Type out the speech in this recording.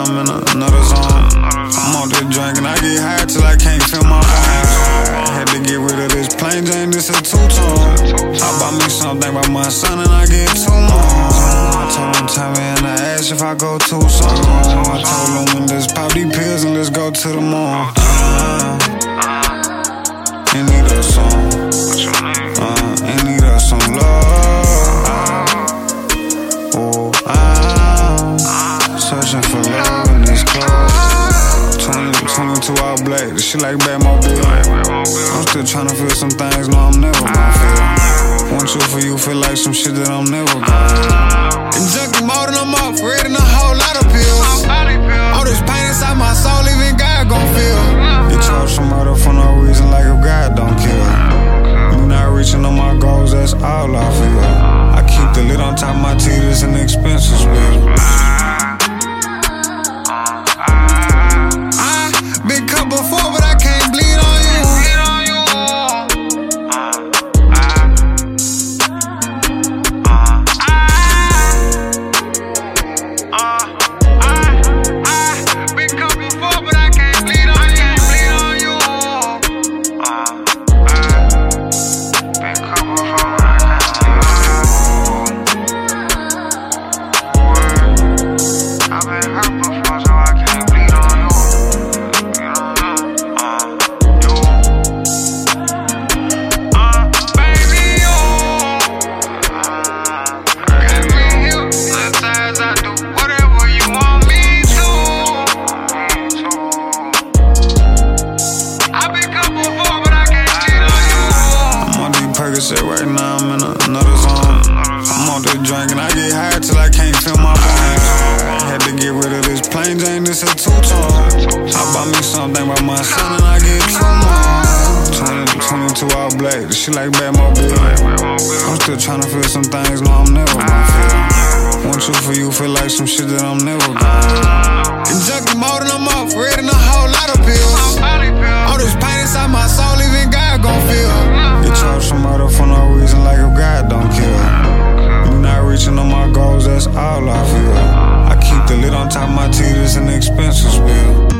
now I'm in another zone. I'm on this drink and I get high till I can't feel my bones. Had to get rid of this plain Jane, this a two-tone. I bought me something by my son and I get two more. I told him tell me in the ass if I go too soon. I told him let's pop these pills and let's go to the moon. And need us some, and need us some love. Oh, I'm searching for love in this club. 22 all black, this shit like Batmobile. I'm still tryna feel some things, no I'm never gon' feel. Want you for you, feel like some shit that I'm never gon' In junkie mode and I'm off, reading a whole lot of pills. All this pain inside my soul, even God gon' feel. Get charged for murder for no reason, like if God don't kill. Me not reaching on my goals, that's all I feel. I keep the lid on top of my teeth, it's an expensive bill. Been cut before, but I can't bleed on you. Been cut before, but I can't bleed on you. Been cut before, but I can't bleed on you. I've been hurt before, so I can't bleed on you. Right now I'm in another zone. I'm on this drink and I get high till I can't feel my bones. Had to get rid of this plain Jane, this a two-tone. I bought me something by my son and I get two more. 22 all black, this shit like Batmobile. I'm still tryna feel some things, no I'm never gon' feel. Want you for you, feel like some shit that I'm never gon' In junkie mode and I'm off, reading a whole lot of pills. All this pain inside my soul, even God gon' feel. Get charged for murder for no reason, like if God don't kill. Me not reaching on my goals, that's all I feel. I keep the lid on top of my teeth, it's an expensive bill.